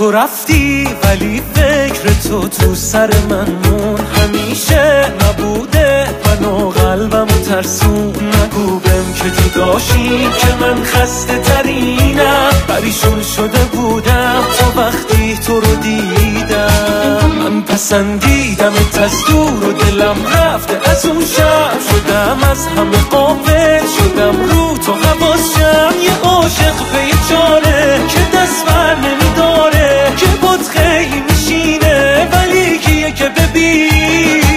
تو رفتی ولی فکر تو سر من مون، همیشه نبوده منو قلبم ترسون. نگو بهم که جداشی که من خسته ترینم، پریشون شده بودم تا وقتی تو رو دیدم. من پسندیدمت از دور و دلم رفته از اون شب، شدم از همه غافل، شدم رو تو حواسم. یه عاشق به یه چاره که دست بر نمیداره، که بود خیلی میشینه ولی کیه که ببینه.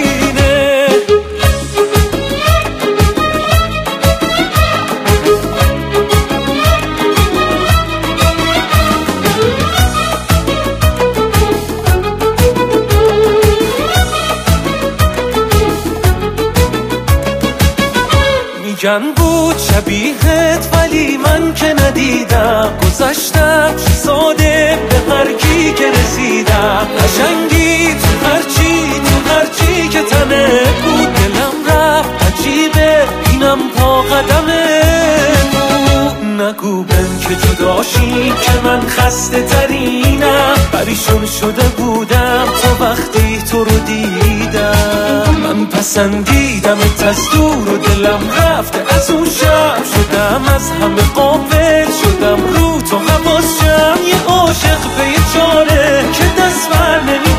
میگن بود شبیهت ولی من که ندیدم، گذشتم ساده به هر کی که رسیدم. قشنگی تو هرچی که تنه بود، دلم رفت عجیبه اینم پا قدمه بود. نگو بهم که جداشی که من خسته ترینم، پریشون شده بودم تا وقتی تو رو دیدم. من پسندیدمت از دور و دلم رفته از اون شب، شدم از همه غافل، شدم رو تو حواسم. یه عاشق به یه چاره که دست بر نمی